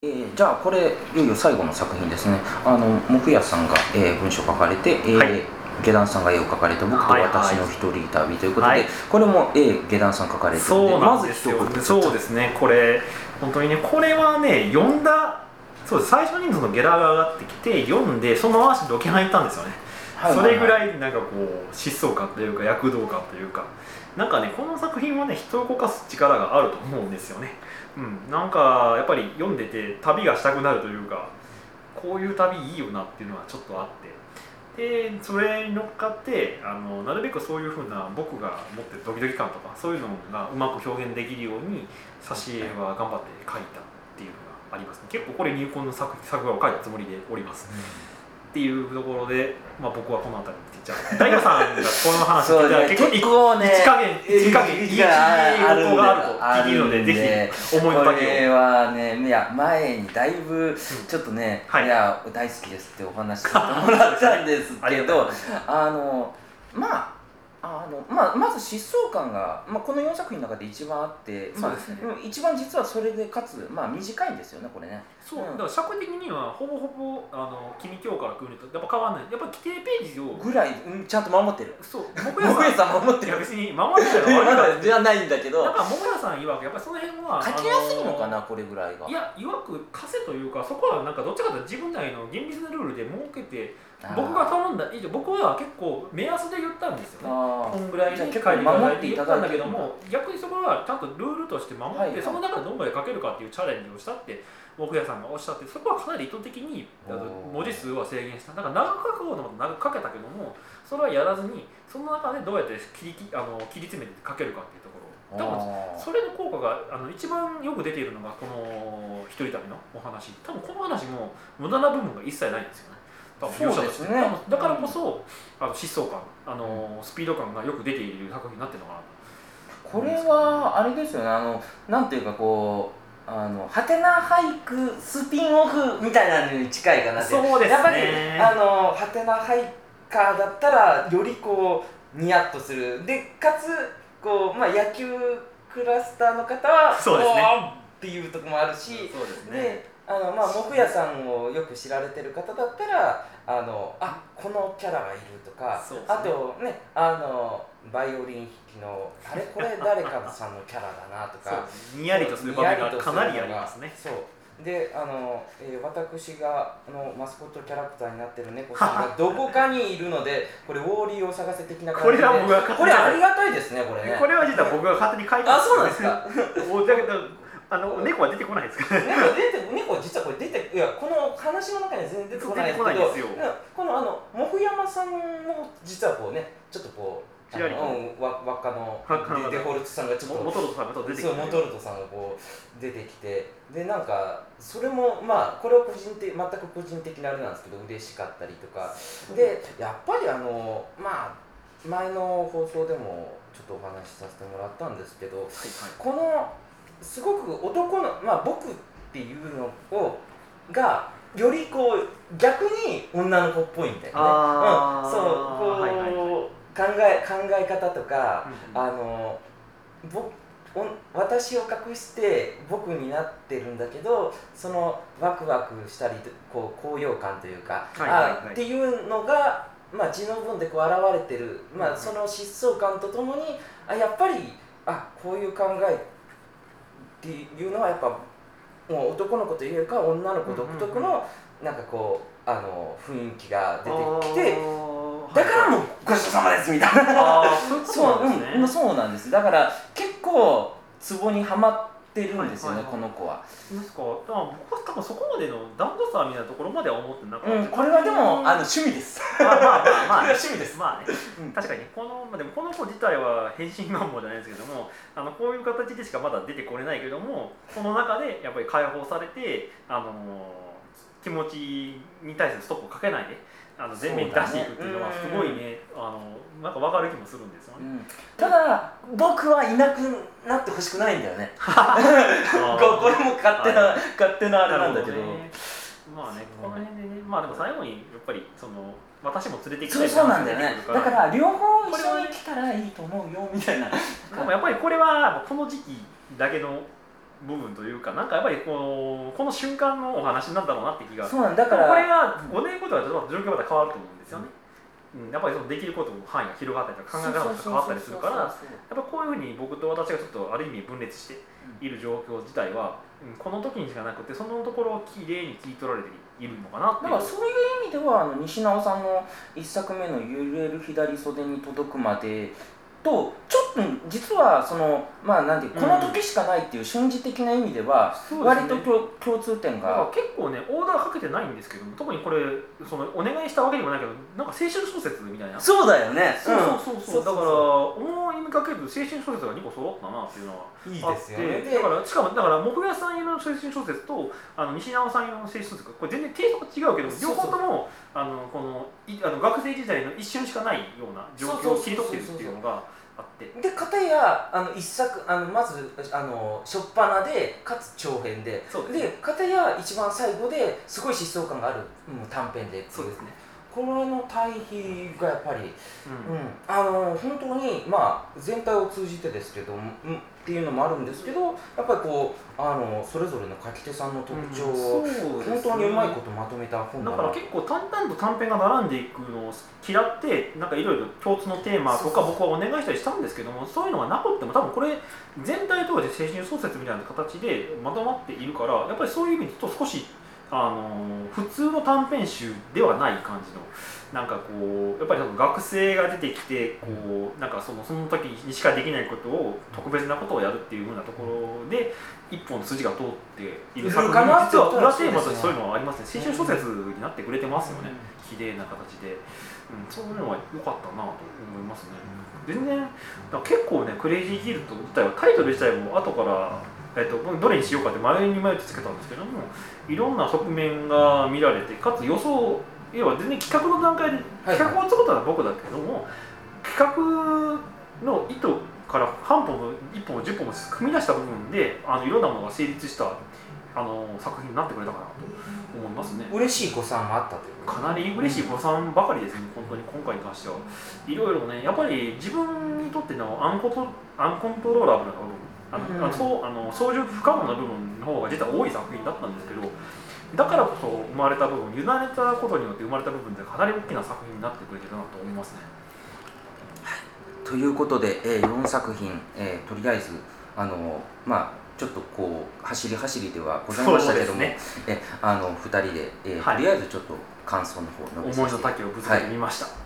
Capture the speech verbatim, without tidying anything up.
えー、じゃあこれいよいよ最後の作品ですね。あの木屋さんが、えー、文章を書かれて、えーはい、下段さんが絵を描かれて、僕と私の一人旅ということで、はいはい、これも絵下段さん描かれてるので、 まず一言。そうですね、これ本当にね、これはね、読んだ、そうです、最初にそのゲラが上がってきて読んで、その足でロケハン行ったんですよね。はいはいはい、それぐらいなんかこう疾走感というか躍動感というか、なんかね、この作品はね、人を動かす力があると思うんですよね。うん、なんかやっぱり読んでて旅がしたくなるというか、こういう旅いいよなっていうのはちょっとあって、でそれに乗っかってあのなるべくそういうふうな僕が持ってるドキドキ感とかそういうのがうまく表現できるように挿絵は頑張って描いたっていうのがありますね。結構これ入魂の作作画を描いたつもりでおります、うんっていうところで、まあ、僕はこの辺りにじゃあ大悟さんがこの話を聞いたら結構ね、一加減一加減いい横があると聞いているので、ぜひ思いの丈を。これはね、いや前にだいぶちょっとね、うんはい、いや大好きですってお話ししてもらったんですけど、あのまああのまあ、まず疾走感が、まあ、このよんさく品の中で一番あって、まあね、一番実はそれでかつ、まあ、短いんですよねこれね。 そう、うん、だから尺的にはほぼほぼあの君今日から来るとやっぱ変わらない。やっぱ規定ページをぐらい、うん、ちゃんと守ってる。 そう桃屋さん守ってる。 いや別に守ってるのはじゃないんだけど、 なんか桃屋さん曰くやっぱりその辺は書きやすいのかな、これぐらいが。 いや曰く枷というか、そこはなんかどっちかというと自分なりの厳密なルールで設けて、僕が頼んだ以上、僕は結構目安で言ったんですよね。こんぐらいに書いていただいて言ったんだけども、逆にそこはちゃんとルールとして守って、はいはい、その中でどんぐらい書けるかっていうチャレンジをしたって木屋さんがおっしゃって、そこはかなり意図的に文字数は制限した。だから長く書く方の長く書けたけども、それはやらずにその中でどうやって切りあの切り詰めて書けるかっていうところ。多分それの効果があの一番よく出ているのがこの一人旅のお話。多分この話も無駄な部分が一切ないんですよね。多分そうですね。 だからこそあの疾走感、あのスピード感がよく出ている作品になってるのかなと。 これはあれですよね。あのなんていうかこうあのハテナ俳句スピンオフみたいなのに近いかなって。 そうですね。 やっぱりあのハテナ俳句だったらよりこうニヤッとする。でかつこうまあ野球クラスターの方はそうですねっていうところもあるし、 そうですね。 であのまあ木屋さんをよく知られてる方だったらあのあこのキャラがいるとか、ね、あとねあのバイオリン弾きのあれこれ誰かさんのキャラだなとかにやりとする場面がかなりありますね。 そうであの、えー、私があのマスコットキャラクターになってる猫さんがどこかにいるのでこれウォーリーを探せ的な感じで、これは僕がこれありがたいですね。これねこれは実は僕が勝手に書いたんです。あ、そうなんですか。 だけどあの猫は出てこないですか。 猫出て猫実はこれ出ていやこの話の中には全然出てこないですけど、このあの木山さんも実はこうねちょっとこうちらりと輪っかのデフォルトさんがちょっとモトルトさんが出てきて、 モトルトさんがこう出てきてでなんかそれもまあこれは個人的全く個人的なあれなんですけど嬉しかったりとかでやっぱりあのまあ前の放送でもちょっとお話しさせてもらったんですけど、はいはい、このすごく男の、まあ、僕っていうのをがよりこう逆に女の子っぽいみたいなね、うん、そうこう、はいはいはい、考え考え方とか、うんうん、あのぼ私を隠して僕になってるんだけどそのワクワクしたりこう高揚感というか、はいはいはい、あっていうのが、まあ、字の文でこう現れてる、まあ、その疾走感とともにあやっぱりあこういう考えっていうのはやっぱもう男の子というよりかは女の子独特のなんかこうあの雰囲気が出てきてだからもうごちそうさまですみたいなあそうなんですね、うん、そうなんです。だから結構ツボにはまってるんですよね、はいはいはい、この子は。 ですか。だから僕は多分そこまでの男女差みたいなところまでは思ってなかった、 うん、これはでもあの趣味です。 まあまあまあまあ、ね、 趣味です。 まあね、うん、確かにこの、まあ、でもこの子自体は変身願望じゃないですけどもあのこういう形でしかまだ出てこれないけどもこの中でやっぱり解放されてあの気持ちに対するストップをかけないであの前面に出していくっていうのはすごいね、あのなんか分かる気もするんですよね、うん、 ただ僕はいなくなってほしくないんだよねこれも勝手な、はい、勝手なあれなんだけど、ね、 まあねこの辺でねまあでも最後にやっぱりその私も連れてきたいそうそうなんだよね。だから両方一緒に来たらいいと思うよみたいな。 でもやっぱりこれはこの時期だけの部分というか、なんかやっぱりこのこの瞬間のお話なんだろうなって気が。 そうなんだからこれがごねんごとはちょっと状況がまた変わると思うんですよね。うん、やっぱりそのできることの範囲が広がったりとか考え方が変わったりするから、やっぱこういうふうに僕と私がちょっとある意味分裂している状況自体は、うん、この時にしかなくてそのところをきれいに聞い取られているのかなっていう。 だからそういう意味ではあの西直さんのいっさくめの「揺れる左袖に届くまで」とちょっと実はそのまあなんていう、この時しかないっていう瞬時的な意味では割と共通点が、 結構ねオーダーかけてないんですけども、特にこれそのお願いしたわけでもないけど、なんか青春小説みたいな。 そうだよね。 そうそうそうそう、だから思いかける青春小説がにこ揃ったなっていうのはあって、 いいですよね。 だからしかもだから木屋さん色の青春小説とあの西直さん色の青春小説、これ全然テイストが違うけど、両方ともあのこのいあの学生時代の一瞬しかないような状況を切り取っているっていうのがあって、 で片やあの一作あのまずあの初っ端でかつ長編で、で、ね、片や一番最後ですごい疾走感がある、うん、短編でっていう。 そうですね。 これの対比がやっぱり、うんうん、あの本当にまあ全体を通じてですけど、うん、っていうのもあるんですけど、やっぱりこうあのそれぞれの書き手さんの特徴を、うん、本当にうまいことまとめた本だな。だから結構淡々と短編が並んでいくのを嫌ってなんかいろいろ共通のテーマとか僕はお願いしたりしたんですけども、そういうのがなくっても多分これ全体通して青春小説みたいな形でまとまっているから、やっぱりそういう意味でと少しあの普通の短編集ではない感じの、なんかこうやっぱりその学生が出てきてこうなんかそのその時にしかできないことを特別なことをやるっていうふうなところで一本筋が通っている作品、実は裏テーマとしてそういうのはありますね。青春小説になってくれてますよね、綺麗な形で、うん、そういうのは良かったなと思いますね。全然だ結構ねクレイジーギルト自体はタイトル自体も後からえっと、どれにしようかって迷いに迷ってつけたんですけども、いろんな側面が見られて、かつ予想、要は全然企画の段階で、企画を作ったのは僕だけども、企画の意図から半歩も一歩も十歩も踏み出した部分で、あのいろんなものが成立したあの作品になってくれたかなと思いますね。 嬉しい誤算もあったという。 かなり嬉しい誤算ばかりですね、本当に今回に関しては。いろいろね、やっぱり自分にとってのアンコトアンコントローラブルな部分、あの、うん、そうあの操縦不可能な部分の方が実は多い作品だったんですけど、だからこそ生まれた部分、委ねたことによって生まれた部分でかなり大きな作品になってくれてるなと思いますね。 ということで、えー、よんさく品、えー、とりあえずあのまあちょっとこう走り走りではございましたけども、ね、えあのふたりで、えーはい、とりあえずちょっと感想の方の思いの丈をぶつけてみました。はい。